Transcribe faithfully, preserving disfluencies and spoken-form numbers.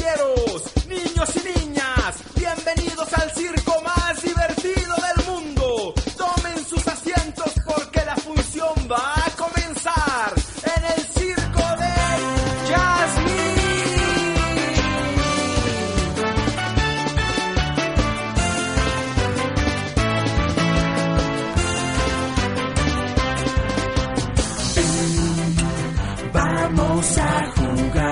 caballeros, niños y niñas, bienvenidos al circo más divertido del mundo. Tomen sus asientos porque la función va a comenzar en el circo de Jasmine. Vamos a jugar